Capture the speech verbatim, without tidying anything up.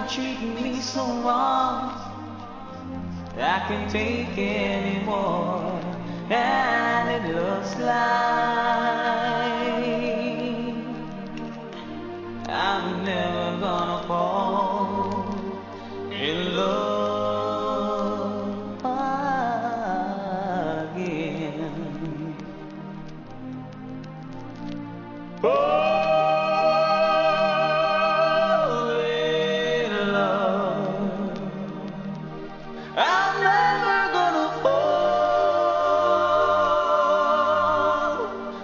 been treating me so wrong. I can't take anymore, and it looks like I'm never gonna fall in love again. Oh!